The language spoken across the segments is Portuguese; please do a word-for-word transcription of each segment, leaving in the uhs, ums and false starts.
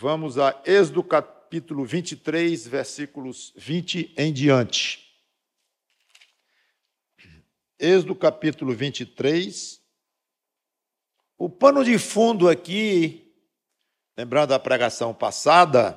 Vamos a Êxodo capítulo vinte e três, versículos vinte em diante. Êxodo capítulo vinte e três. O pano de fundo aqui, lembrando da pregação passada,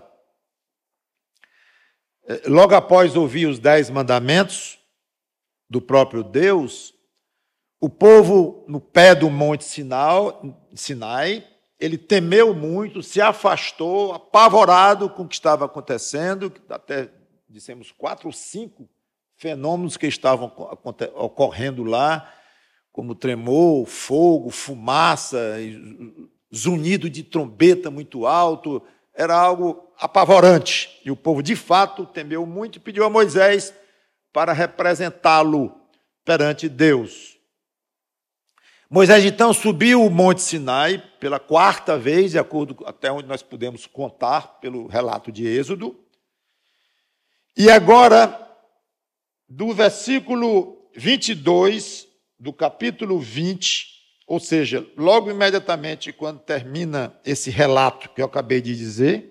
logo após ouvir os dez mandamentos do próprio Deus, o povo no pé do monte Sinai, ele temeu muito, se afastou, apavorado com o que estava acontecendo, até dissemos quatro ou cinco fenômenos que estavam ocorrendo lá, como tremor, fogo, fumaça, zunido de trombeta muito alto, era algo apavorante. E o povo, de fato, temeu muito e pediu a Moisés para representá-lo perante Deus. Moisés, então, subiu o Monte Sinai pela quarta vez, de acordo até onde nós podemos contar pelo relato de Êxodo. E agora, do versículo vinte e dois do capítulo vinte, ou seja, logo imediatamente quando termina esse relato que eu acabei de dizer,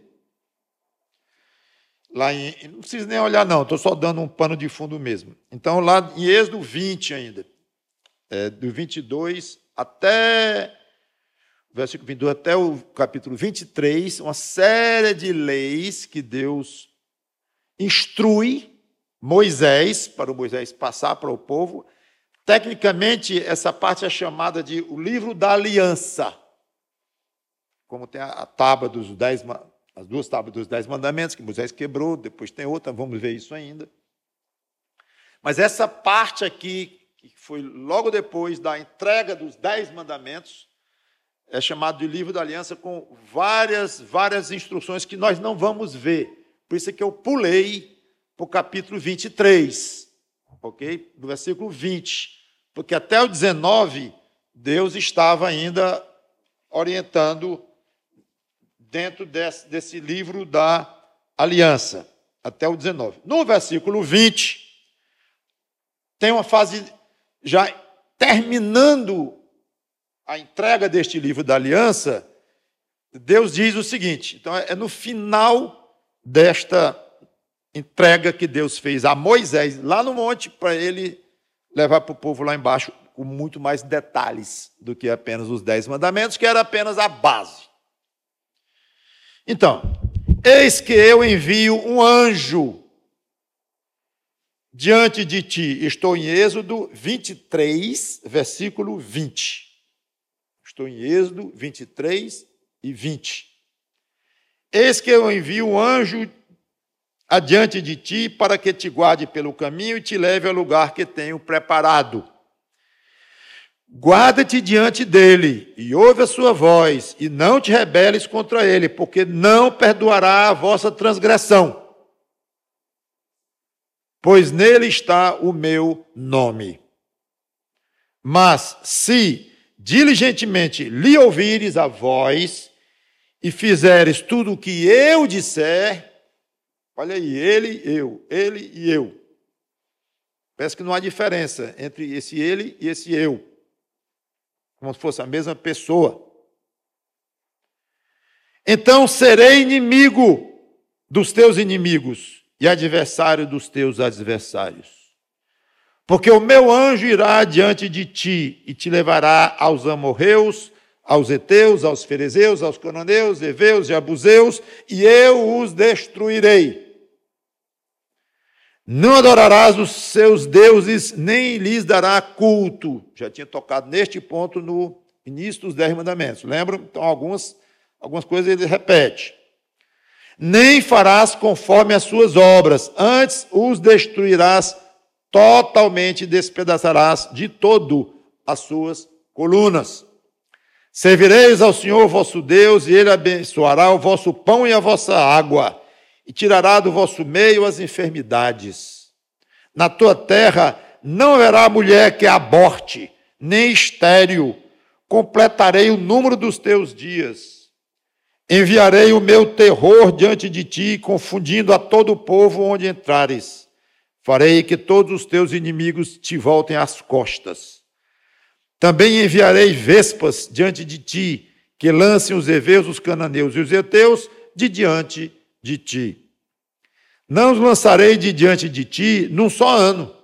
lá em, não preciso nem olhar não, estou só dando um pano de fundo mesmo. Então, lá em Êxodo vinte ainda, é, do vinte e dois até o versículo vinte e dois até o capítulo vinte e três, uma série de leis que Deus instrui Moisés, para o Moisés passar para o povo. Tecnicamente, essa parte é chamada de o livro da aliança, como tem a tábua dos dez, as duas tábuas dos dez mandamentos, que Moisés quebrou, depois tem outra, vamos ver isso ainda. Mas essa parte aqui, que foi logo depois da entrega dos dez mandamentos, é chamado de livro da aliança, com várias, várias instruções que nós não vamos ver. Por isso é que eu pulei para o capítulo vinte e três. Ok? Do versículo vinte, porque até o dezenove, Deus estava ainda orientando dentro desse, desse livro da aliança, até o dezenove. No versículo vinte, tem uma fase já terminando a entrega deste livro da aliança. Deus diz o seguinte, então é no final desta entrega que Deus fez a Moisés lá no monte, para ele levar para o povo lá embaixo com muito mais detalhes do que apenas os dez mandamentos, que era apenas a base. Então, eis que eu envio um anjo diante de ti. Estou em Êxodo vinte e três, versículo vinte. Estou em Êxodo vinte e três e vinte. Eis que eu envio um anjo adiante de ti, para que te guarde pelo caminho e te leve ao lugar que tenho preparado. Guarda-te diante dele, e ouve a sua voz, e não te rebeles contra ele, porque não perdoará a vossa transgressão, pois nele está o meu nome. Mas se diligentemente lhe ouvires a voz, e fizeres tudo o que eu disser, olha aí, ele, eu, ele e eu. Parece que não há diferença entre esse ele e esse eu, como se fosse a mesma pessoa. Então serei inimigo dos teus inimigos e adversário dos teus adversários. Porque o meu anjo irá diante de ti e te levará aos amorreus, aos heteus, aos ferezeus, aos cananeus, heveus e abuseus, e eu os destruirei. Não adorarás os seus deuses, nem lhes dará culto. Já tinha tocado neste ponto no início dos dez mandamentos. Lembram? Então, algumas, algumas coisas ele repete. Nem farás conforme as suas obras, antes os destruirás totalmente, despedaçarás de todo as suas colunas. Servireis ao Senhor vosso Deus, e ele abençoará o vosso pão e a vossa água, e tirará do vosso meio as enfermidades. Na tua terra não haverá mulher que aborte, nem estéril. Completarei o número dos teus dias. Enviarei o meu terror diante de ti, confundindo a todo o povo onde entrares. Farei que todos os teus inimigos te voltem às costas. Também enviarei vespas diante de ti, que lancem os heveus, os cananeus e os heteus, de diante de ti. Não os lançarei de diante de ti num só ano,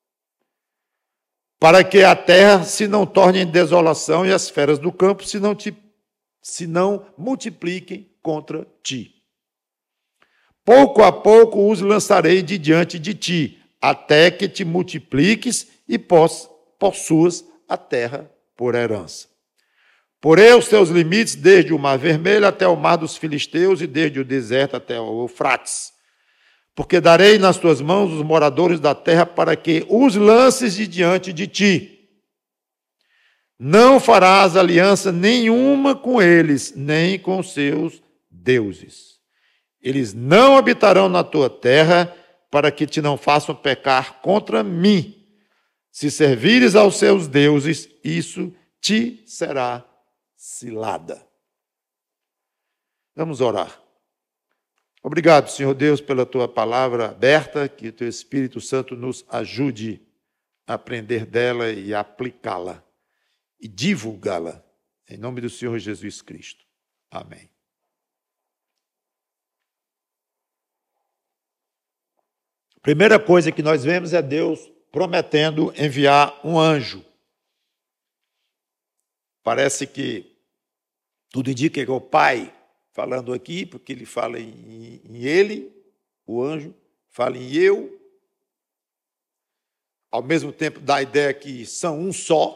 para que a terra se não torne em desolação e as feras do campo se não, te, se não multipliquem contra ti. Pouco a pouco os lançarei de diante de ti, até que te multipliques e possuas a terra por herança. Porei os teus limites desde o Mar Vermelho até o Mar dos Filisteus e desde o deserto até o Eufrates, porque darei nas tuas mãos os moradores da terra para que os lances de diante de ti. Não farás aliança nenhuma com eles, nem com seus deuses. Eles não habitarão na tua terra, para que te não façam pecar contra mim. Se servires aos seus deuses, isso te será cilada. Vamos orar. Obrigado, Senhor Deus, pela tua palavra aberta, que o teu Espírito Santo nos ajude a aprender dela e a aplicá-la e divulgá-la. Em nome do Senhor Jesus Cristo. Amém. A primeira coisa que nós vemos é Deus prometendo enviar um anjo. Parece que tudo indica que é o Pai falando aqui, porque ele fala em, em ele, o anjo, fala em eu, ao mesmo tempo dá a ideia que são um só,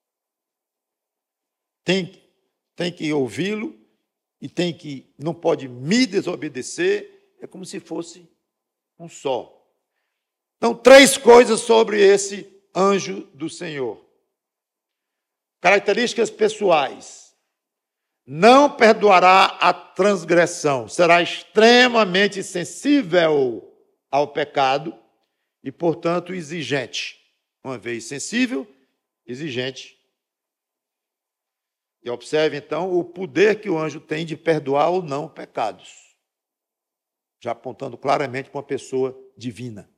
tem, tem que ouvi-lo e tem que, não pode me desobedecer, é como se fosse um só. Então, três coisas sobre esse anjo do Senhor. Características pessoais. Não perdoará a transgressão, será extremamente sensível ao pecado e, portanto, exigente. Uma vez sensível, exigente. E observe, então, o poder que o anjo tem de perdoar ou não pecados, já apontando claramente para uma pessoa divina.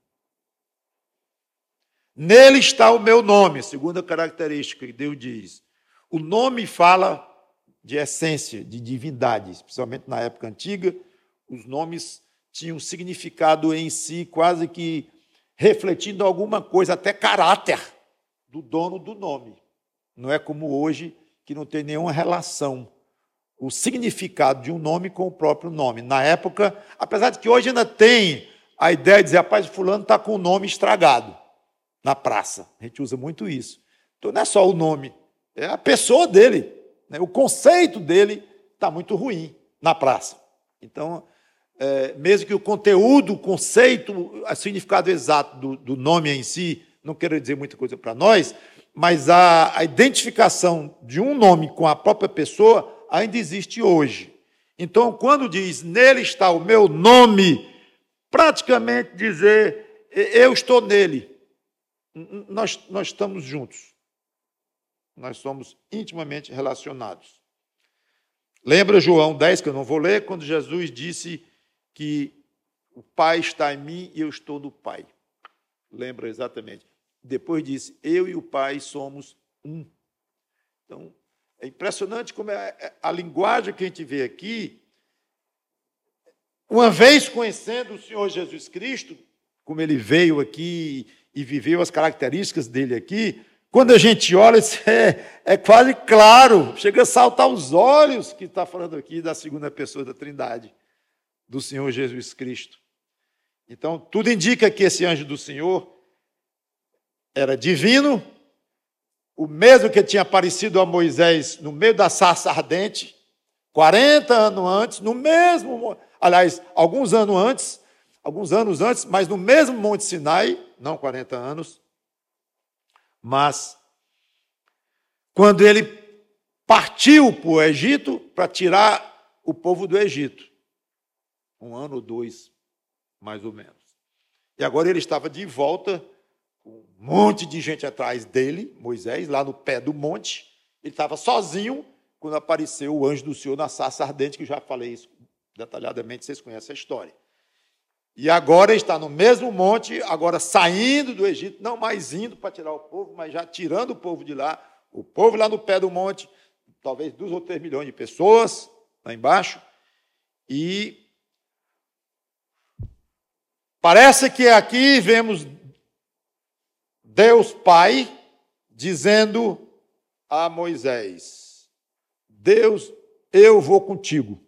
Nele está o meu nome, segunda característica que Deus diz. O nome fala de essência, de divindade, especialmente na época antiga, os nomes tinham significado em si, quase que refletindo alguma coisa, até caráter do dono do nome. Não é como hoje, que não tem nenhuma relação o significado de um nome com o próprio nome. Na época, apesar de que hoje ainda tem a ideia de dizer, rapaz, fulano está com o nome estragado na praça. A gente usa muito isso. Então, não é só o nome, é a pessoa dele. O conceito dele está muito ruim na praça. Então, é, mesmo que o conteúdo, o conceito, o significado exato do, do nome em si, não quero dizer muita coisa para nós, mas a, a identificação de um nome com a própria pessoa ainda existe hoje. Então, quando diz, nele está o meu nome, praticamente dizer, eu estou nele. Nós, nós estamos juntos. Nós somos intimamente relacionados. Lembra João dez, que eu não vou ler, quando Jesus disse que o Pai está em mim e eu estou no Pai. Lembra exatamente. Depois disse, eu e o Pai somos um. Então, é impressionante como é a linguagem que a gente vê aqui. Uma vez conhecendo o Senhor Jesus Cristo, como ele veio aqui e viveu as características dele aqui, quando a gente olha, é, é quase claro, chega a saltar os olhos que está falando aqui da segunda pessoa da Trindade, do Senhor Jesus Cristo. Então, tudo indica que esse anjo do Senhor era divino, o mesmo que tinha aparecido a Moisés no meio da sarça ardente, quarenta anos antes, no mesmo, aliás, alguns anos antes, alguns anos antes, mas no mesmo Monte Sinai, não quarenta anos, mas quando ele partiu para o Egito para tirar o povo do Egito, um ano ou dois, mais ou menos. E agora ele estava de volta, com um monte de gente atrás dele, Moisés, lá no pé do monte. Ele estava sozinho quando apareceu o anjo do Senhor na sarça ardente, que eu já falei isso detalhadamente, vocês conhecem a história. E agora está no mesmo monte, agora saindo do Egito, não mais indo para tirar o povo, mas já tirando o povo de lá, o povo lá no pé do monte, talvez dois ou três milhões de pessoas lá embaixo, E parece que aqui vemos Deus Pai dizendo a Moisés: Deus, eu vou contigo,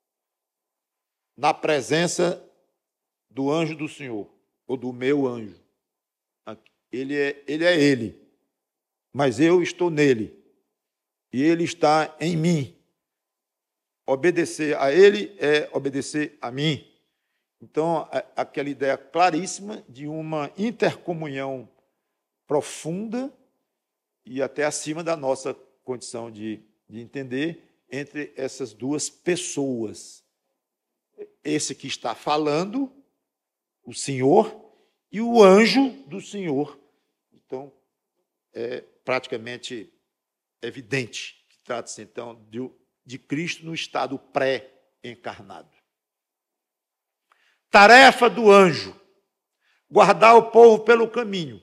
na presença do anjo do Senhor, ou do meu anjo. Ele é ele, é ele, mas eu estou nele, e ele está em mim. Obedecer a ele é obedecer a mim. Então, aquela ideia claríssima de uma intercomunhão profunda e até acima da nossa condição de, de entender entre essas duas pessoas. Esse que está falando, o Senhor, e o anjo do Senhor. Então, é praticamente evidente que trata-se, então, de, de Cristo no estado pré-encarnado. Tarefa do anjo: guardar o povo pelo caminho.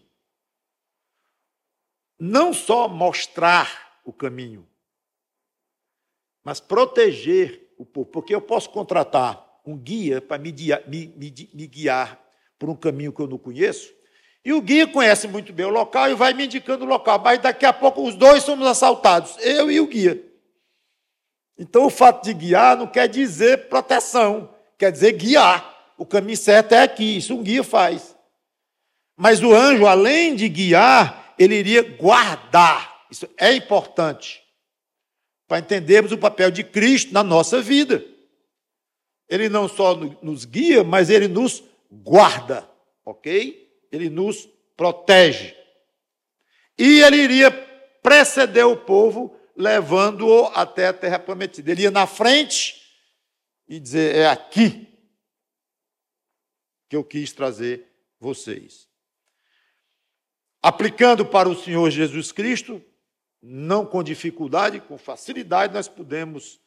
Não só mostrar o caminho, mas proteger o povo. Porque eu posso contratar um guia para me, me, me, me guiar por um caminho que eu não conheço, e o guia conhece muito bem o local e vai me indicando o local, mas daqui a pouco os dois somos assaltados, eu e o guia. Então, o fato de guiar não quer dizer proteção, quer dizer guiar. O caminho certo é aqui, isso um guia faz. Mas o anjo, além de guiar, ele iria guardar. Isso é importante para entendermos o papel de Cristo na nossa vida. Ele não só nos guia, mas ele nos guarda, ok? Ele nos protege. E ele iria preceder o povo, levando-o até a terra prometida. Ele ia na frente e dizer: é aqui que eu quis trazer vocês. Aplicando para o Senhor Jesus Cristo, não com dificuldade, com facilidade, nós podemos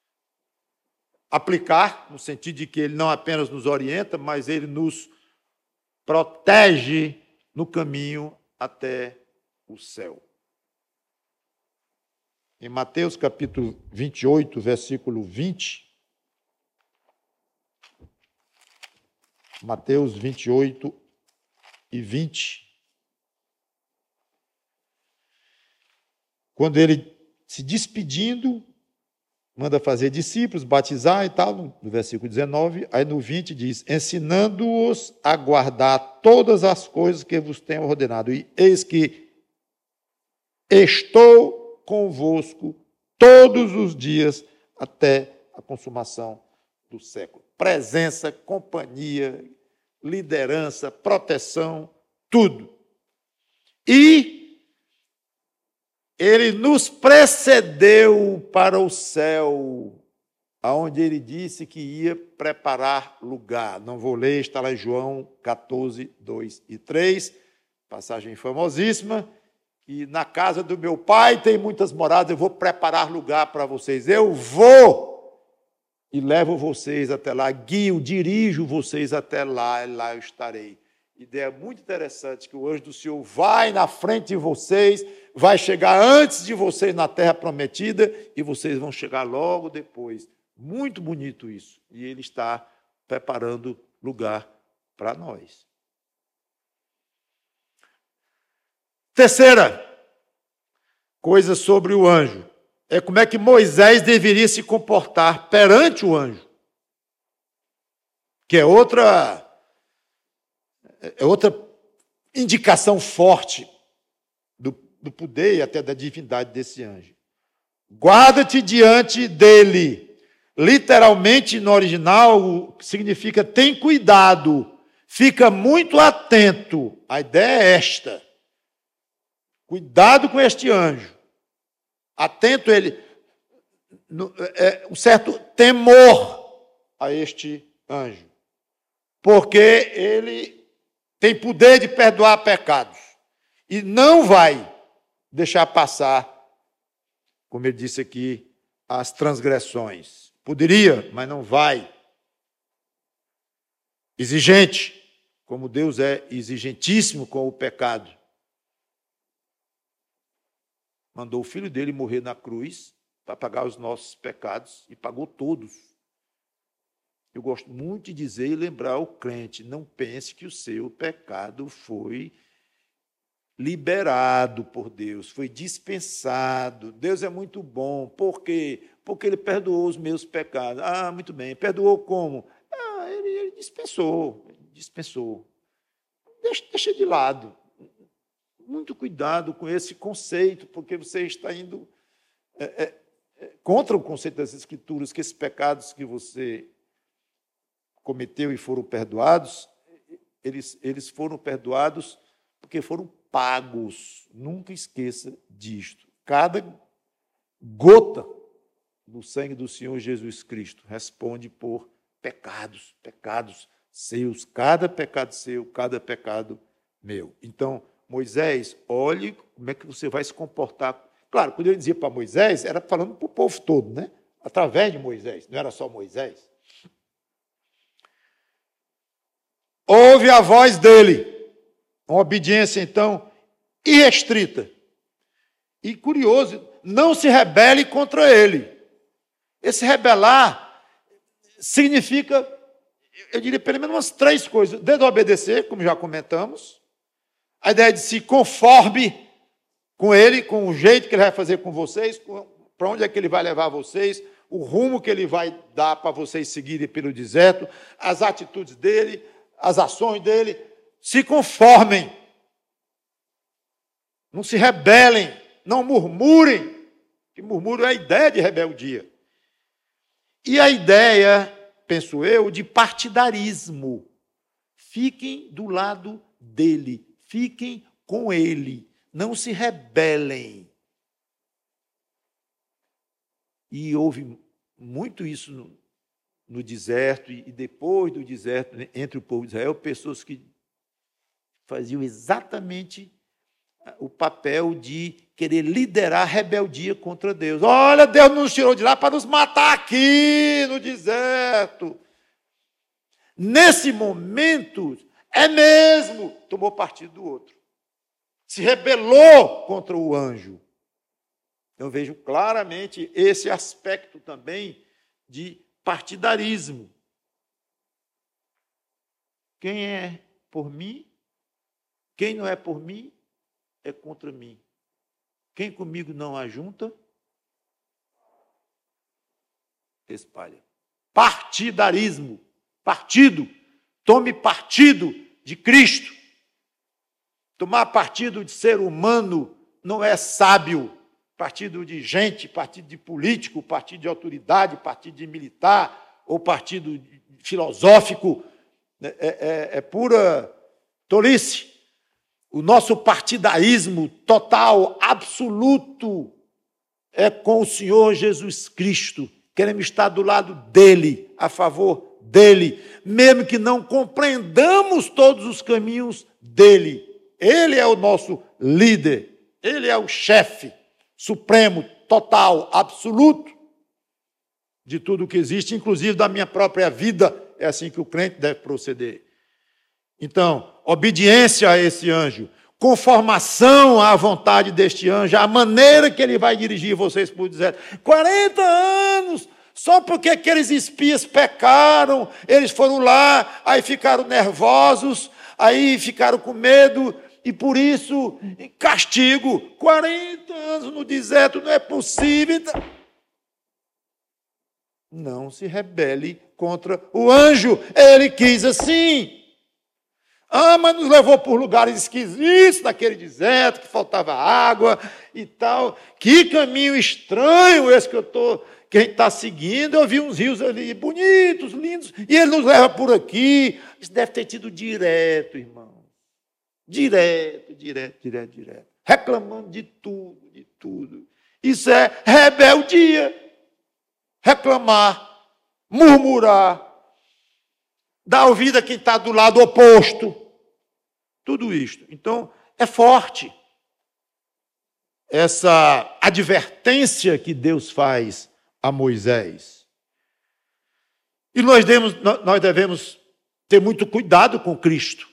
aplicar, no sentido de que ele não apenas nos orienta, mas ele nos protege no caminho até o céu. Em Mateus capítulo vinte e oito, versículo vinte, Mateus vinte e oito e vinte, quando ele, se despedindo, manda fazer discípulos, batizar e tal, no versículo dezenove, aí no vinte diz: ensinando-os a guardar todas as coisas que vos tenho ordenado, e eis que estou convosco todos os dias até a consumação do século. Presença, companhia, liderança, proteção, tudo. E ele nos precedeu para o céu, aonde ele disse que ia preparar lugar. Não vou ler, está lá em João catorze, dois e três, passagem famosíssima. E na casa do meu pai tem muitas moradas, eu vou preparar lugar para vocês. Eu vou e levo vocês até lá, guio, dirijo vocês até lá, e lá eu estarei. Ideia muito interessante, que o anjo do Senhor vai na frente de vocês, vai chegar antes de vocês na terra prometida, e vocês vão chegar logo depois. Muito bonito isso. E ele está preparando lugar para nós. Terceira coisa sobre o anjo é como é que Moisés deveria se comportar perante o anjo, que é outra, é outra indicação forte do, do poder e até da divindade desse anjo. Guarda-te diante dele. Literalmente, no original, significa tem cuidado, fica muito atento. A ideia é esta. Cuidado com este anjo. Atento ele, é, um certo temor a este anjo. Porque ele tem poder de perdoar pecados. E não vai deixar passar, como ele disse aqui, as transgressões. Poderia, mas não vai. Exigente, como Deus é exigentíssimo com o pecado. Mandou o filho dele morrer na cruz para pagar os nossos pecados, e pagou todos. Eu gosto muito de dizer e lembrar ao crente, não pense que o seu pecado foi liberado por Deus, foi dispensado. Deus é muito bom. Por quê? Porque Ele perdoou os meus pecados. Ah, muito bem. Perdoou como? Ah, Ele, ele dispensou. Dispensou. Deixa, deixa de lado. Muito cuidado com esse conceito, porque você está indo é, é, é, contra o conceito das Escrituras, que esses pecados que você cometeu e foram perdoados, eles, eles foram perdoados porque foram pagos. Nunca esqueça disto. Cada gota do sangue do Senhor Jesus Cristo responde por pecados, pecados seus, cada pecado seu, cada pecado meu. Então, Moisés, olhe como é que você vai se comportar. Claro, quando ele dizia para Moisés, era falando para o povo todo, né? Através de Moisés, não era só Moisés. Ouve a voz dele, uma obediência, então, irrestrita. E curioso, não se rebele contra ele. Esse rebelar significa, eu diria, pelo menos umas três coisas. Desde obedecer, como já comentamos, a ideia de se conforme com ele, com o jeito que ele vai fazer com vocês, para onde é que ele vai levar vocês, o rumo que ele vai dar para vocês seguirem pelo deserto, as atitudes dele, as ações dele, se conformem. Não se rebelem, não murmurem, que murmúrio é a ideia de rebeldia. E a ideia, penso eu, de partidarismo. Fiquem do lado dele, fiquem com ele, não se rebelem. E houve muito isso no, no deserto, e depois do deserto, entre o povo de Israel, pessoas que faziam exatamente o papel de querer liderar a rebeldia contra Deus. Olha, Deus nos tirou de lá para nos matar aqui no deserto. Nesse momento, é mesmo, tomou partido do outro. Se rebelou contra o anjo. Eu vejo claramente esse aspecto também de partidarismo. Quem é por mim, quem não é por mim, é contra mim. Quem comigo não ajunta, espalha. Partidarismo, partido. Tome partido de Cristo. Tomar partido de ser humano não é sábio. Partido de gente, partido de político, partido de autoridade, partido de militar, ou partido filosófico, é, é, é pura tolice. O nosso partidarismo total, absoluto, é com o Senhor Jesus Cristo. Queremos estar do lado dele, a favor dele, mesmo que não compreendamos todos os caminhos dele. Ele é o nosso líder, ele é o chefe supremo, total, absoluto de tudo que existe, inclusive da minha própria vida. É assim que o crente deve proceder. Então, obediência a esse anjo, conformação à vontade deste anjo, a maneira que ele vai dirigir vocês por deserto. quarenta anos, só porque aqueles espias pecaram, eles foram lá, aí ficaram nervosos, aí ficaram com medo, e por isso, castigo. quarenta anos no deserto, não é possível. Não se rebele contra o anjo, ele quis assim. Ah, mas nos levou por lugares esquisitos, naquele deserto, que faltava água e tal. Que caminho estranho esse que eu estou, que a gente está seguindo. Eu vi uns rios ali bonitos, lindos, e ele nos leva por aqui. Isso deve ter tido direto, irmão. Direto, direto, direto, direto. Reclamando de tudo, de tudo. Isso é rebeldia. Reclamar, murmurar, dar ouvido a quem está do lado oposto. Tudo isto. Então, é forte essa advertência que Deus faz a Moisés. E nós devemos, nós devemos ter muito cuidado com Cristo.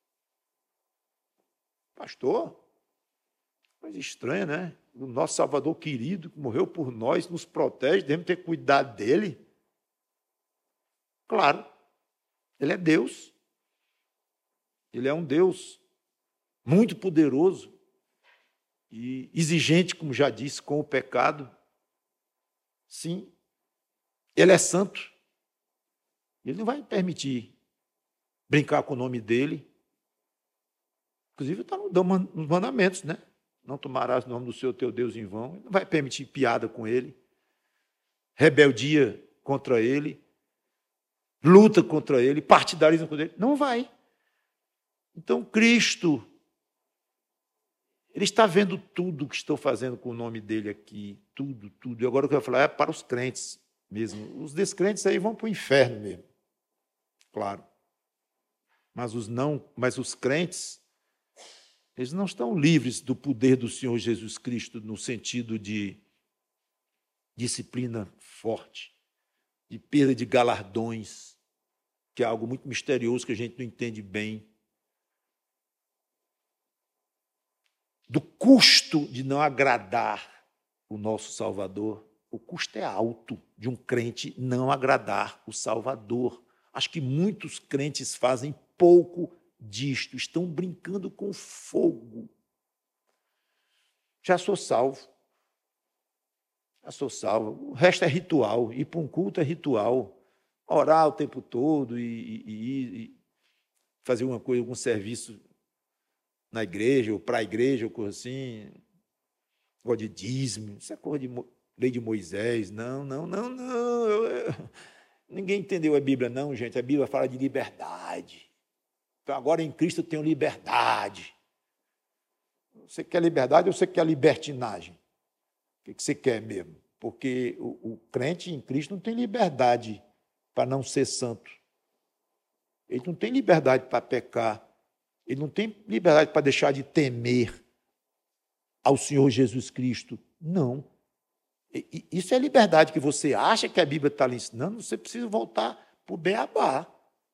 Pastor, coisa estranha, né? O nosso Salvador querido, que morreu por nós, nos protege, devemos ter cuidado dele. Claro, ele é Deus. Ele é um Deus muito poderoso e exigente, como já disse, com o pecado. Sim, ele é santo. Ele não vai permitir brincar com o nome dele. Inclusive está nos mandamentos, né? Não tomarás o nome do Senhor teu Deus em vão. Ele não vai permitir piada com ele, rebeldia contra ele, luta contra ele, partidarismo contra ele. Não vai. Então, Cristo, ele está vendo tudo o que estou fazendo com o nome dele aqui, tudo, tudo. E agora o que eu vou falar é para os crentes mesmo. Os descrentes aí vão para o inferno mesmo, claro. Mas os não, mas os crentes, eles não estão livres do poder do Senhor Jesus Cristo no sentido de disciplina forte, de perda de galardões, que é algo muito misterioso que a gente não entende bem, do custo de não agradar o nosso Salvador. O custo é alto de um crente não agradar o Salvador. Acho que muitos crentes fazem pouco disto, estão brincando com fogo. Já sou salvo. Já sou salvo. O resto é ritual. Ir para um culto é ritual. Orar o tempo todo e, e, e fazer uma coisa, algum serviço na igreja, ou para a igreja, ou coisa assim, negócio de dízimo, isso é coisa de lei de Moisés. Não, não, não, não. Eu, eu, ninguém entendeu a Bíblia, não, gente. A Bíblia fala de liberdade. Então, agora em Cristo eu tenho liberdade. Você quer liberdade ou você quer libertinagem? O que você quer mesmo? Porque o, o crente em Cristo não tem liberdade para não ser santo. Ele não tem liberdade para pecar. Ele não tem liberdade para deixar de temer ao Senhor Jesus Cristo. Não. Isso é liberdade que você acha que a Bíblia está lhe ensinando, você precisa voltar para o beabá.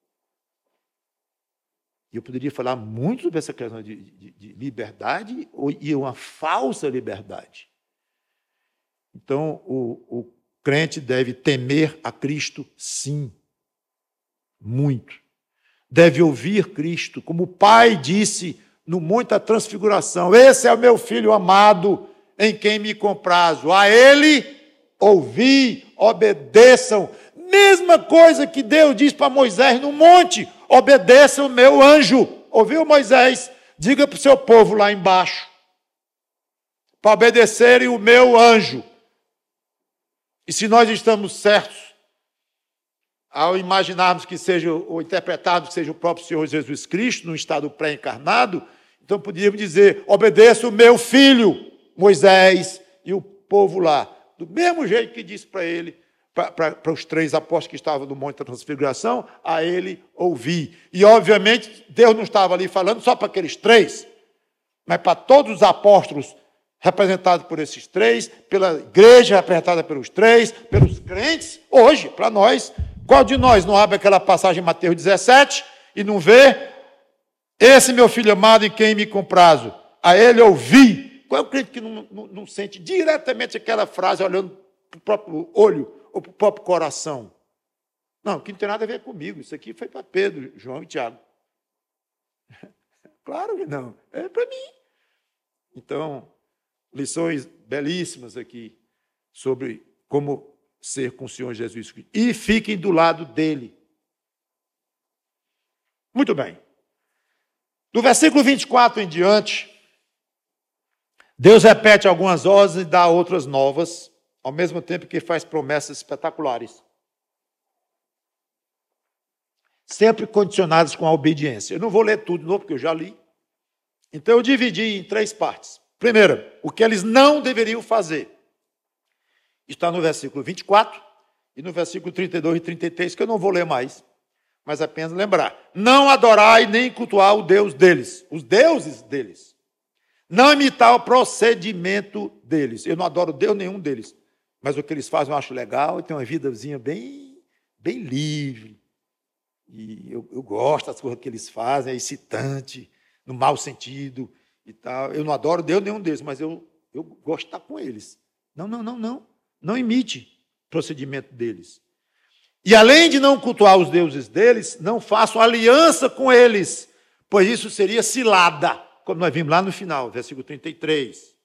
E eu poderia falar muito sobre essa questão de, de, de liberdade e uma falsa liberdade. Então, o, o crente deve temer a Cristo, sim, muito. Deve ouvir Cristo, como o Pai disse no Monte da Transfiguração: esse é o meu Filho amado, em quem me comprazo. A Ele ouvi, obedeçam. Mesma coisa que Deus diz para Moisés no monte: obedeça o meu anjo. Ouviu, Moisés? Diga para o seu povo lá embaixo para obedecerem o meu anjo. E se nós estamos certos ao imaginarmos que seja, ou interpretarmos que seja o próprio Senhor Jesus Cristo, num estado pré-encarnado, então poderíamos dizer: obedeça o meu filho, Moisés, e o povo lá. Do mesmo jeito que disse para ele, para, para, para os três apóstolos que estavam no Monte da Transfiguração, a ele ouvir. E, obviamente, Deus não estava ali falando só para aqueles três, mas para todos os apóstolos representados por esses três, pela igreja representada pelos três, pelos crentes, hoje, para nós. Qual de nós não abre aquela passagem em Mateus dezessete e não vê: esse meu filho amado em quem me comprazo, a ele ouvi? Qual é o crente que não, não, não sente diretamente aquela frase olhando para o próprio olho ou para o próprio coração? Não, que não tem nada a ver comigo, isso aqui foi para Pedro, João e Tiago. Claro que não, é para mim. Então, lições belíssimas aqui sobre como ser com o Senhor Jesus Cristo. E fiquem do lado dele. Muito bem. Do versículo vinte e quatro em diante, Deus repete algumas ordens e dá outras novas, ao mesmo tempo que faz promessas espetaculares. Sempre condicionadas com a obediência. Eu não vou ler tudo de novo, porque eu já li. Então, eu dividi em três partes. Primeiro, o que eles não deveriam fazer. Está no versículo vinte e quatro e no versículo trinta e dois e trinta e três, que eu não vou ler mais, mas apenas lembrar. Não adorar e nem cultuar o Deus deles, os deuses deles. Não imitar o procedimento deles. Eu não adoro Deus nenhum deles, mas o que eles fazem eu acho legal, e tem uma vidazinha bem, bem livre. E eu, eu gosto das coisas que eles fazem, é excitante, no mau sentido e tal. Eu não adoro Deus nenhum deles, mas eu, eu gosto de estar com eles. Não, não, não, não. Não imite o procedimento deles. E além de não cultuar os deuses deles, não façam aliança com eles, pois isso seria cilada, como nós vimos lá no final, versículo trinta e três.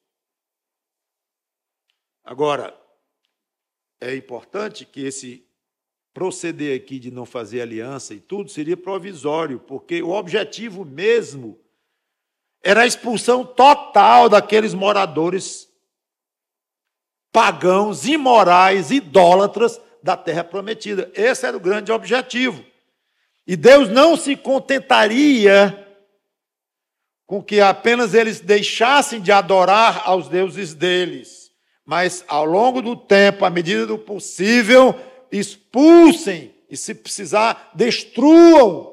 Agora, é importante que esse proceder aqui de não fazer aliança e tudo seria provisório, porque o objetivo mesmo era a expulsão total daqueles moradores pagãos, imorais, idólatras da terra prometida. Esse era o grande objetivo. E Deus não se contentaria com que apenas eles deixassem de adorar aos deuses deles, mas ao longo do tempo, à medida do possível, expulsem e, se precisar, destruam.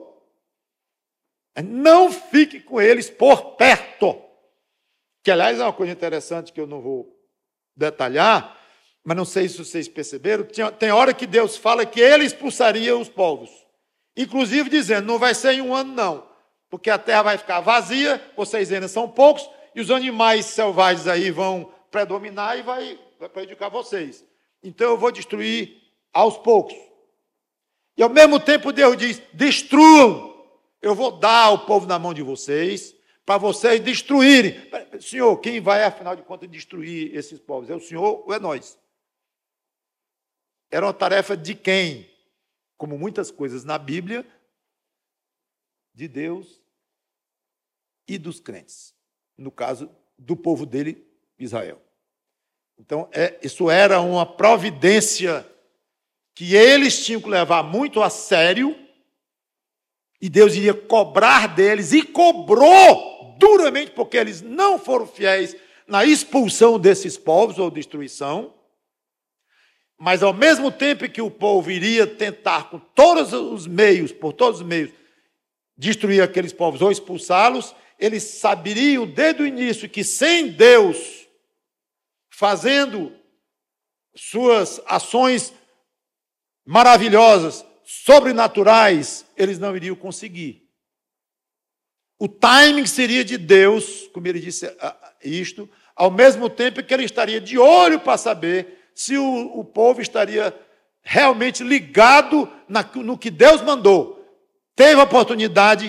Não fique com eles por perto. Que, aliás, é uma coisa interessante que eu não vou detalhar, mas não sei se vocês perceberam, tem hora que Deus fala que ele expulsaria os povos, inclusive dizendo, não vai ser em um ano não, porque a terra vai ficar vazia, vocês ainda são poucos, e os animais selvagens aí vão predominar e vai, vai prejudicar vocês. Então eu vou destruir aos poucos. E ao mesmo tempo Deus diz, destruam, eu vou dar o povo na mão de vocês, para vocês destruírem. Senhor, quem vai, afinal de contas, destruir esses povos? É o Senhor ou é nós? Era uma tarefa de quem? Como muitas coisas na Bíblia, de Deus e dos crentes. No caso do povo dele, Israel. Então, é, isso era uma providência que eles tinham que levar muito a sério, e Deus iria cobrar deles, e cobrou duramente, porque eles não foram fiéis na expulsão desses povos, ou destruição. Mas, ao mesmo tempo que o povo iria tentar, com todos os meios, por todos os meios, destruir aqueles povos ou expulsá-los, eles saberiam desde o início que sem Deus fazendo suas ações maravilhosas, sobrenaturais, eles não iriam conseguir. O timing seria de Deus, como ele disse isto, ao mesmo tempo que ele estaria de olho para saber se o, o povo estaria realmente ligado na, no que Deus mandou. Teve a oportunidade,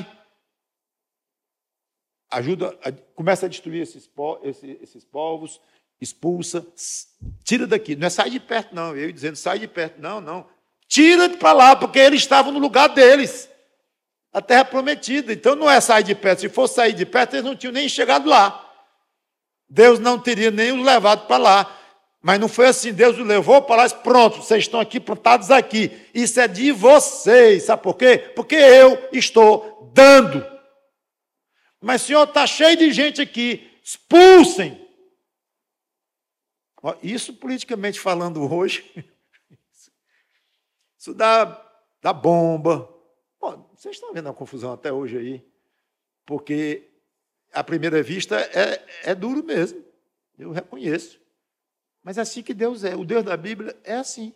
ajuda, começa a destruir esses, esses, esses povos, expulsa, tira daqui. Não é sair de perto, não. Eu dizendo, sai de perto. Não, não. Tira para lá, porque eles estavam no lugar deles. A terra prometida. Então não é sair de perto. Se fosse sair de perto, eles não tinham nem chegado lá. Deus não teria nem os levado para lá. Mas não foi assim. Deus os levou para lá e disse, pronto, vocês estão aqui, plantados aqui. Isso é de vocês. Sabe por quê? Porque eu estou dando. Mas, Senhor, está cheio de gente aqui. Expulsem. Isso, politicamente falando hoje, isso dá, dá bomba. Bom, vocês estão vendo a confusão até hoje aí, porque à primeira vista é, é duro mesmo, eu reconheço. Mas é assim que Deus é. O Deus da Bíblia é assim.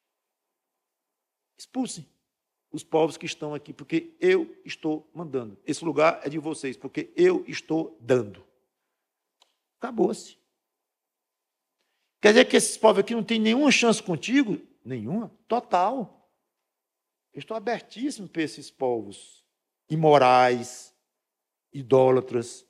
Expulsem os povos que estão aqui, porque eu estou mandando. Esse lugar é de vocês, porque eu estou dando. Acabou-se. Quer dizer que esses povos aqui não têm nenhuma chance contigo? Nenhuma. Total. Eu estou abertíssimo para esses povos imorais, idólatras.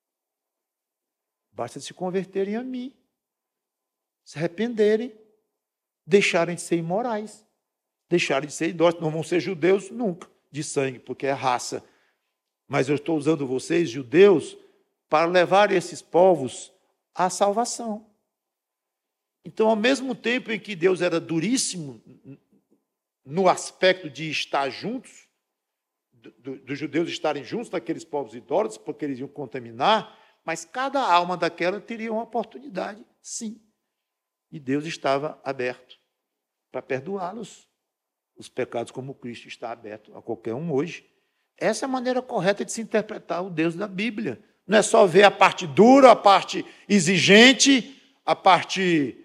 Basta se converterem a mim, se arrependerem, deixarem de ser imorais, deixarem de ser idólatras. Não vão ser judeus nunca, de sangue, porque é raça. Mas eu estou usando vocês, judeus, para levar esses povos à salvação. Então, ao mesmo tempo em que Deus era duríssimo no aspecto de estar juntos, dos do, do judeus estarem juntos daqueles povos idólatras, porque eles iam contaminar, mas cada alma daquela teria uma oportunidade, sim. E Deus estava aberto para perdoá-los, os pecados, como Cristo está aberto a qualquer um hoje. Essa é a maneira correta de se interpretar o Deus da Bíblia. Não é só ver a parte dura, a parte exigente, a parte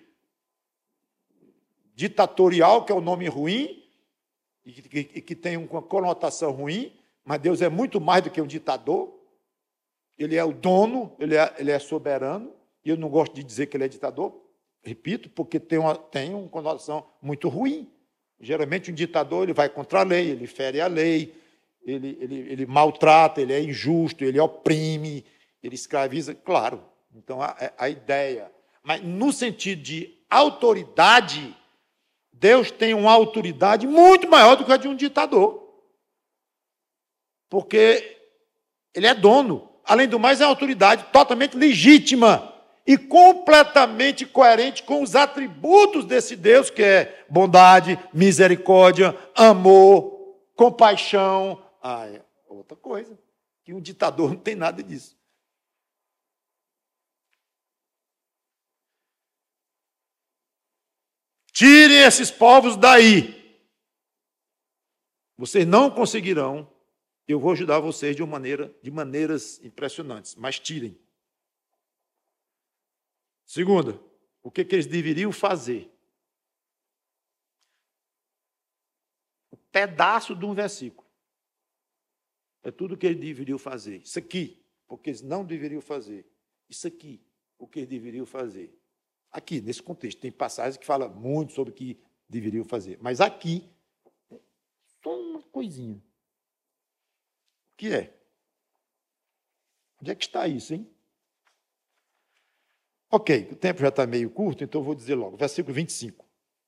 ditatorial, que é o nome ruim, e que, que, que tem uma conotação ruim, mas Deus é muito mais do que um ditador. Ele é o dono, ele é, ele é soberano, e eu não gosto de dizer que ele é ditador, repito, porque tem uma, tem uma conotação muito ruim. Geralmente, um ditador ele vai contra a lei, ele fere a lei, ele, ele, ele maltrata, ele é injusto, ele oprime, ele escraviza, claro. Então, a, a ideia... Mas, no sentido de autoridade, Deus tem uma autoridade muito maior do que a de um ditador. Porque ele é dono. Além do mais, é uma autoridade totalmente legítima e completamente coerente com os atributos desse Deus, que é bondade, misericórdia, amor, compaixão. Ah, é outra coisa. Que um ditador não tem nada disso. Tirem esses povos daí. Vocês não conseguirão. Eu vou ajudar vocês de uma maneira, de maneiras impressionantes, mas tirem. Segunda, o que, que eles deveriam fazer? Um pedaço de um versículo. É tudo o que eles deveriam fazer. Isso aqui, porque eles não deveriam fazer. Isso aqui, o que eles deveriam fazer. Aqui, nesse contexto, tem passagens que falam muito sobre o que deveriam fazer. Mas aqui, só uma coisinha. O que é? Onde é que está isso, hein? Ok, o tempo já está meio curto, então eu vou dizer logo. Versículo vinte e cinco.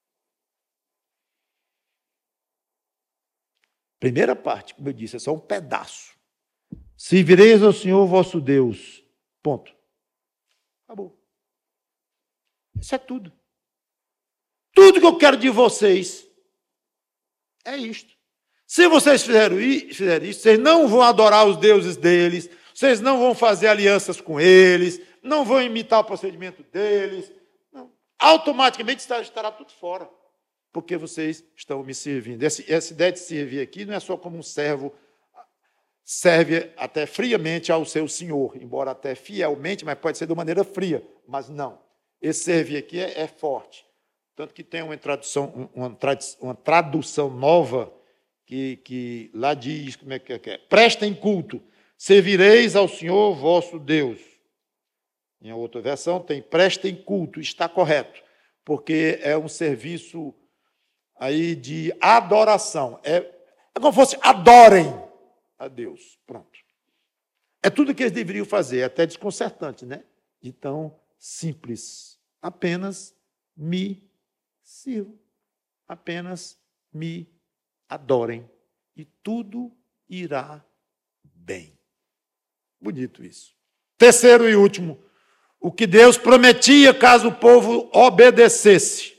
Primeira parte, como eu disse, é só um pedaço. Servireis ao Senhor vosso Deus. Ponto. Acabou. Isso é tudo. Tudo que eu quero de vocês é isto. Se vocês fizerem isso, vocês não vão adorar os deuses deles, vocês não vão fazer alianças com eles, não vão imitar o procedimento deles. Não. Automaticamente estará tudo fora, porque vocês estão me servindo. Essa, essa ideia de servir aqui não é só como um servo serve até friamente ao seu senhor, embora até fielmente, mas pode ser de maneira fria, mas não. Esse servir aqui é, é forte. Tanto que tem uma tradução, uma, uma tradução nova que, que lá diz, como é que é? Prestem culto, servireis ao Senhor vosso Deus. Em outra versão tem prestem culto, está correto, porque é um serviço aí de adoração. É, é como se fosse adorem a Deus. Pronto. É tudo que eles deveriam fazer, é até desconcertante, né? Então, simples. Apenas me sirvam. Apenas me adorem. E tudo irá bem. Bonito isso. Terceiro e último. O que Deus prometia caso o povo obedecesse.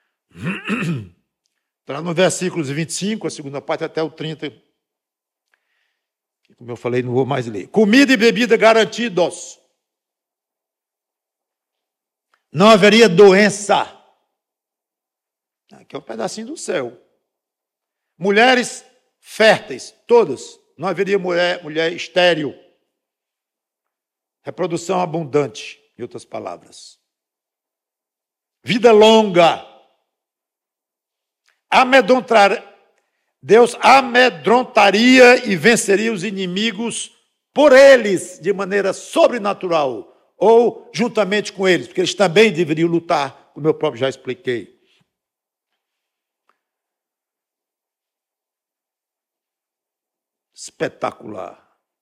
Está no versículos vinte e cinco, a segunda parte, até o trinta. Como eu falei, não vou mais ler. Comida e bebida garantidos. Não haveria doença. Aqui é um pedacinho do céu. Mulheres férteis, todas. Não haveria mulher, mulher estéril. Reprodução abundante, em outras palavras. Vida longa. Amedrontar. Deus amedrontaria e venceria os inimigos por eles, de maneira sobrenatural. Ou juntamente com eles, porque eles também deveriam lutar, como eu próprio já expliquei. Espetacular.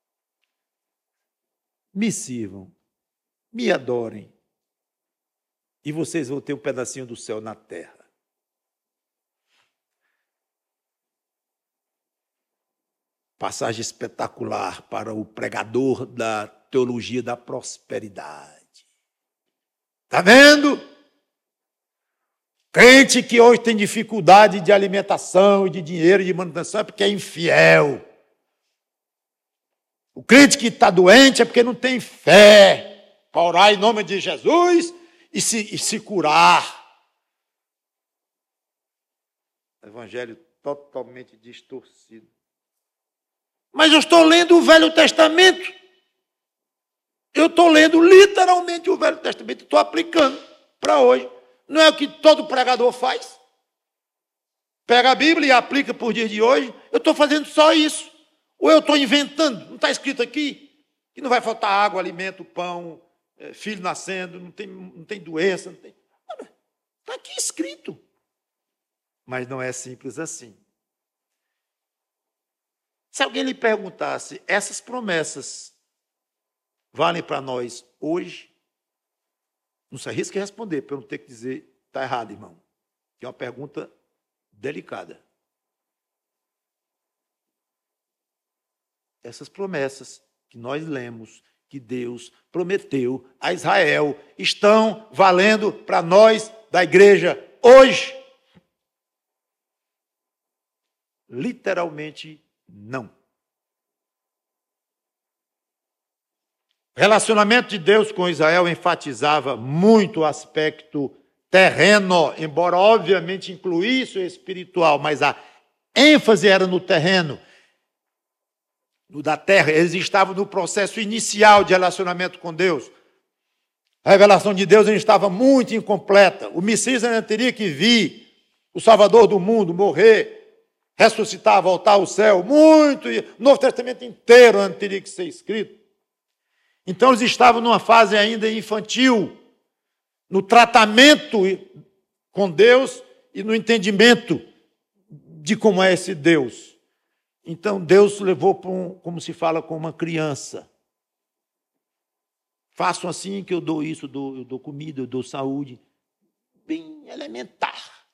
Me sirvam, me adorem, e vocês vão ter um pedacinho do céu na terra. Passagem espetacular para o pregador da teologia da prosperidade. Está vendo? Crente que hoje tem dificuldade de alimentação, de dinheiro, de manutenção, é porque é infiel. O crente que está doente é porque não tem fé para orar em nome de Jesus e se, e se curar. Evangelho totalmente distorcido. Mas eu estou lendo o Velho Testamento. Eu estou lendo literalmente o Velho Testamento e estou aplicando para hoje. Não é o que todo pregador faz? Pega a Bíblia e aplica por dia de hoje. Eu estou fazendo só isso. Ou eu estou inventando? Não está escrito aqui que não vai faltar água, alimento, pão, filho nascendo, não tem, não tem doença. Não tem... Está aqui escrito. Mas não é simples assim. Se alguém lhe perguntasse, essas promessas valem para nós hoje? Não se arrisque a responder, para eu não ter que dizer, está errado, irmão. Que é uma pergunta delicada. Essas promessas que nós lemos, que Deus prometeu a Israel, estão valendo para nós da igreja hoje? Literalmente, não. O relacionamento de Deus com Israel enfatizava muito o aspecto terreno, embora obviamente incluísse o espiritual, mas a ênfase era no terreno, no da terra. Eles estavam no processo inicial de relacionamento com Deus. A revelação de Deus ainda estava muito incompleta. O Messias ainda teria que vir, o Salvador do mundo, morrer, ressuscitar, voltar ao céu, muito, o Novo Testamento inteiro ainda teria que ser escrito. Então eles estavam numa fase ainda infantil, no tratamento com Deus e no entendimento de como é esse Deus. Então Deus levou para um, como se fala, com uma criança. Façam assim que eu dou isso, eu dou, eu dou comida, eu dou saúde. Bem elementar.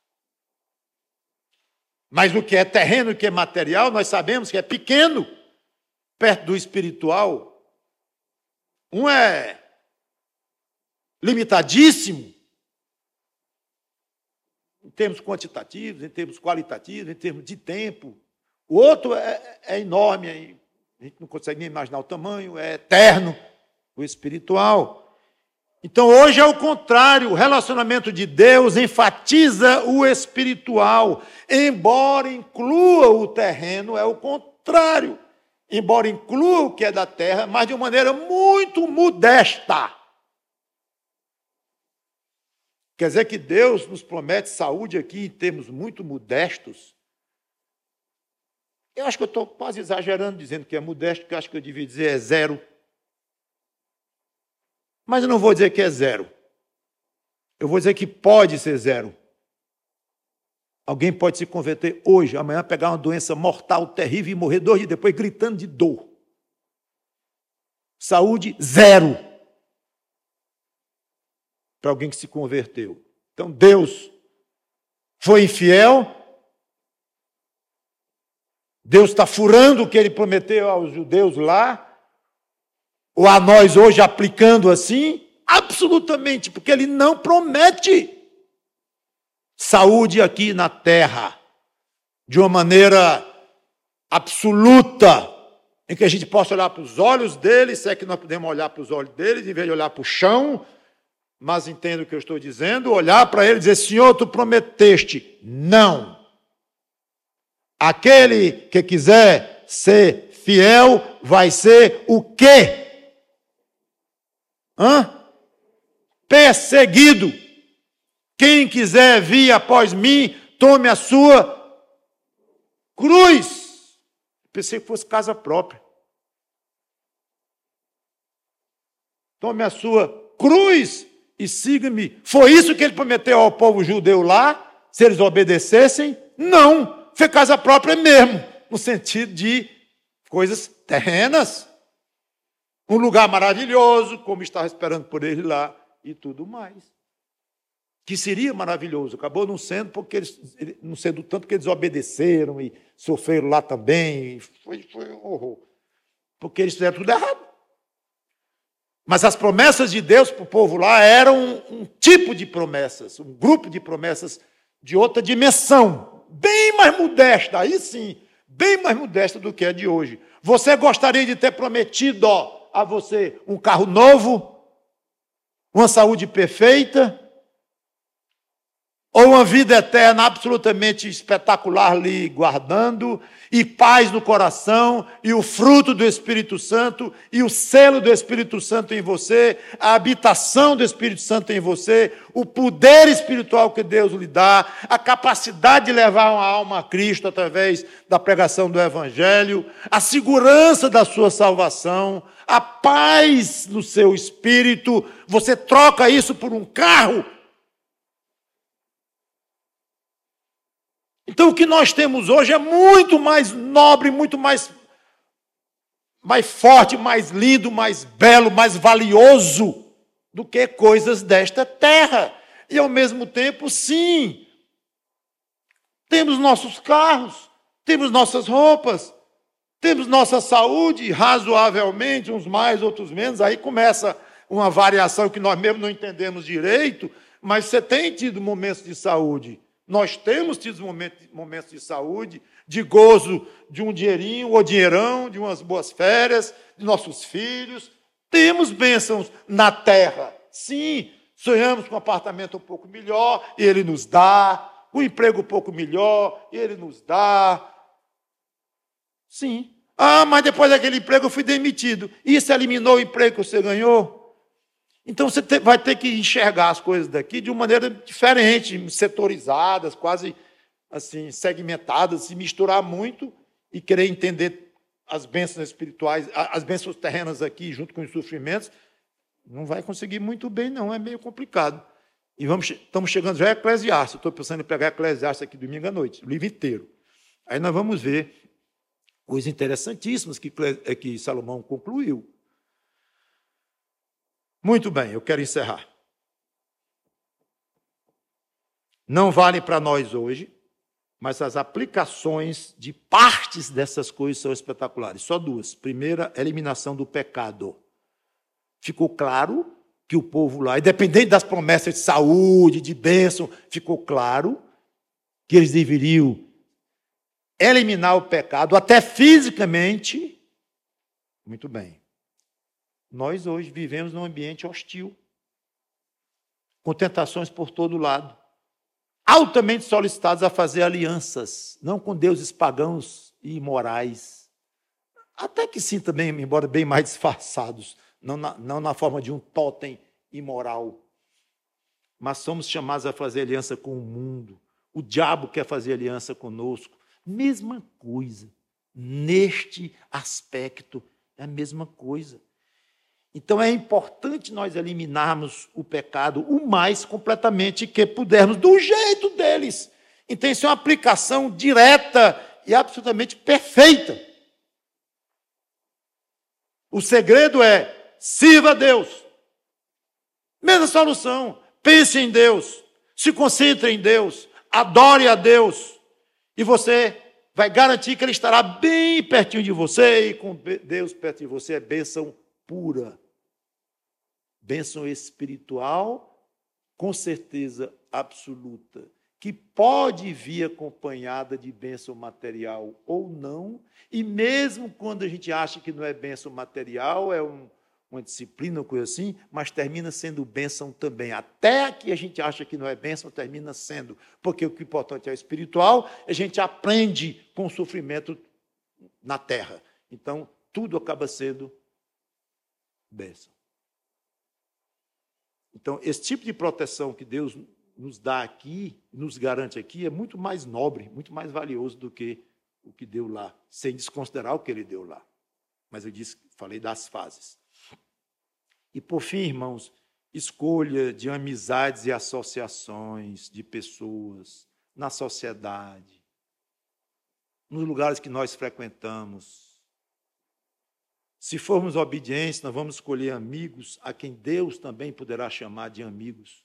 Mas o que é terreno, o que é material, nós sabemos que é pequeno, perto do espiritual. Um é limitadíssimo, em termos quantitativos, em termos qualitativos, em termos de tempo. O outro é, é enorme, a gente não consegue nem imaginar o tamanho, é eterno, o espiritual. Então, hoje é o contrário, o relacionamento de Deus enfatiza o espiritual, embora inclua o terreno, é o contrário. Embora inclua o que é da terra, mas de uma maneira muito modesta. Quer dizer que Deus nos promete saúde aqui em termos muito modestos. Eu acho que eu estou quase exagerando dizendo que é modesto, porque eu acho que eu devia dizer é zero. Mas eu não vou dizer que é zero. Eu vou dizer que pode ser zero. Alguém pode se converter hoje, amanhã pegar uma doença mortal, terrível e morrer dois dias depois gritando de dor. Saúde, zero. Para alguém que se converteu. Então, Deus foi infiel. Deus está furando o que Ele prometeu aos judeus lá. Ou a nós hoje aplicando assim? Absolutamente, porque Ele não promete saúde aqui na terra, de uma maneira absoluta, em que a gente possa olhar para os olhos deles, se é que nós podemos olhar para os olhos deles, em vez de olhar para o chão, mas entendo o que eu estou dizendo, olhar para ele e dizer, Senhor, tu prometeste. Não. Aquele que quiser ser fiel, vai ser o quê? Hã? Perseguido. Quem quiser vir após mim, tome a sua cruz. Pensei que fosse casa própria. Tome a sua cruz e siga-me. Foi isso que ele prometeu ao povo judeu lá, se eles obedecessem? Não, foi casa própria mesmo, no sentido de coisas terrenas. Um lugar maravilhoso, como estava esperando por ele lá, e tudo mais. Que seria maravilhoso, acabou não sendo, porque eles, não sendo tanto que eles obedeceram e sofreram lá também, foi, foi um horror, porque eles fizeram tudo errado. Mas as promessas de Deus para o povo lá eram um, um tipo de promessas, um grupo de promessas de outra dimensão, bem mais modesta, aí sim, bem mais modesta do que a de hoje. Você gostaria de ter prometido ó, a você um carro novo, uma saúde perfeita, ou uma vida eterna absolutamente espetacular lhe guardando, e paz no coração, e o fruto do Espírito Santo, e o selo do Espírito Santo em você, a habitação do Espírito Santo em você, o poder espiritual que Deus lhe dá, a capacidade de levar uma alma a Cristo através da pregação do Evangelho, a segurança da sua salvação, a paz no seu espírito. Você troca isso por um carro? Então, o que nós temos hoje é muito mais nobre, muito mais, mais forte, mais lindo, mais belo, mais valioso do que coisas desta terra. E, ao mesmo tempo, sim, temos nossos carros, temos nossas roupas, temos nossa saúde, razoavelmente, uns mais, outros menos. Aí começa uma variação que nós mesmos não entendemos direito, mas você tem tido momentos de saúde. Nós temos tido momentos, momentos de saúde, de gozo de um dinheirinho ou dinheirão, de umas boas férias, de nossos filhos. Temos bênçãos na terra. Sim, sonhamos com um apartamento um pouco melhor, e Ele nos dá. Um emprego um pouco melhor, Ele nos dá. Sim. Ah, mas depois daquele emprego eu fui demitido. Isso eliminou o emprego que você ganhou? Então você vai ter que enxergar as coisas daqui de uma maneira diferente, setorizadas, quase assim, segmentadas, se misturar muito e querer entender as bênçãos espirituais, as bênçãos terrenas aqui, junto com os sofrimentos, não vai conseguir muito bem, não, é meio complicado. E vamos, estamos chegando já a Eclesiastes, estou pensando em pegar Eclesiastes aqui domingo à noite, o livro inteiro. Aí nós vamos ver coisas interessantíssimas que, que Salomão concluiu. Muito bem, eu quero encerrar. Não vale para nós hoje, mas as aplicações de partes dessas coisas são espetaculares. Só duas. Primeira, eliminação do pecado. Ficou claro que o povo lá, independente das promessas de saúde, de bênção, ficou claro que eles deveriam eliminar o pecado, até fisicamente. Muito bem. Nós hoje vivemos num ambiente hostil, com tentações por todo lado, altamente solicitados a fazer alianças, não com deuses pagãos e imorais, até que sim também, embora bem mais disfarçados, não na, não na forma de um totem imoral, mas somos chamados a fazer aliança com o mundo. O diabo quer fazer aliança conosco. Mesma coisa, neste aspecto, é a mesma coisa. Então é importante nós eliminarmos o pecado o mais completamente que pudermos, do jeito deles. Então isso é uma aplicação direta e absolutamente perfeita. O segredo é: sirva a Deus. Mesma solução. Pense em Deus. Se concentre em Deus. Adore a Deus. E você vai garantir que Ele estará bem pertinho de você. E com Deus perto de você é bênção pura. Bênção espiritual, com certeza absoluta, que pode vir acompanhada de bênção material ou não, e mesmo quando a gente acha que não é bênção material, é um, uma disciplina ou coisa assim, mas termina sendo bênção também. Até que a gente acha que não é bênção, termina sendo, porque o que é importante é o espiritual, a gente aprende com o sofrimento na terra. Então, tudo acaba sendo bênção. Então, esse tipo de proteção que Deus nos dá aqui, nos garante aqui, é muito mais nobre, muito mais valioso do que o que deu lá, sem desconsiderar o que Ele deu lá. Mas eu disse, falei das fases. E, por fim, irmãos, escolha de amizades e associações de pessoas na sociedade, nos lugares que nós frequentamos. Se formos obedientes, nós vamos escolher amigos a quem Deus também poderá chamar de amigos.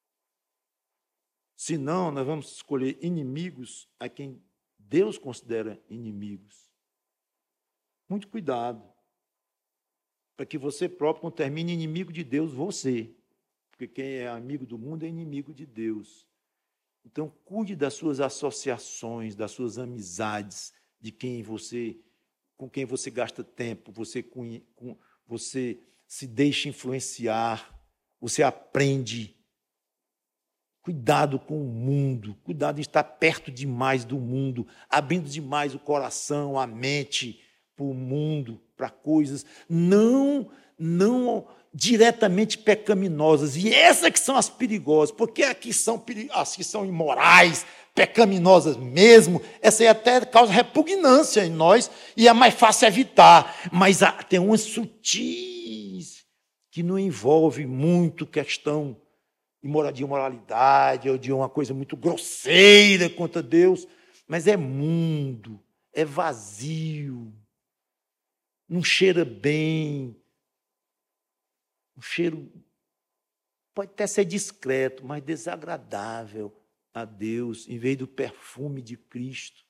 Se não, nós vamos escolher inimigos a quem Deus considera inimigos. Muito cuidado, para que você próprio não termine inimigo de Deus, você. Porque quem é amigo do mundo é inimigo de Deus. Então, cuide das suas associações, das suas amizades, de quem você... com quem você gasta tempo, você, com, com, você se deixa influenciar, você aprende. Cuidado com o mundo, cuidado em estar perto demais do mundo, abrindo demais o coração, a mente para o mundo, para coisas não, não diretamente pecaminosas. E essas que são as perigosas, porque aqui são as que são imorais, pecaminosas mesmo, essa aí até causa repugnância em nós e é mais fácil evitar. Mas há, tem umas sutis que não envolve muito questão de imoralidade ou de uma coisa muito grosseira contra Deus, mas é mundo, é vazio, não cheira bem, um cheiro pode até ser discreto, mas desagradável a Deus, em vez do perfume de Cristo.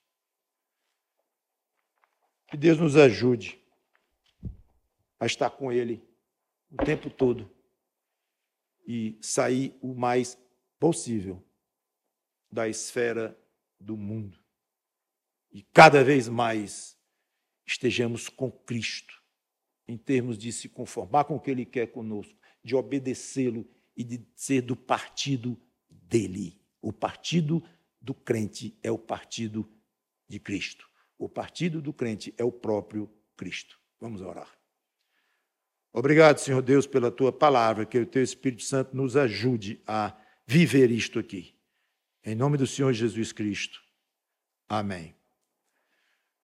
Que Deus nos ajude a estar com Ele o tempo todo e sair o mais possível da esfera do mundo. E cada vez mais estejamos com Cristo, em termos de se conformar com o que Ele quer conosco, de obedecê-lo e de ser do partido dele. O partido do crente é o partido de Cristo. O partido do crente é o próprio Cristo. Vamos orar. Obrigado, Senhor Deus, pela Tua palavra, que o Teu Espírito Santo nos ajude a viver isto aqui. Em nome do Senhor Jesus Cristo. Amém.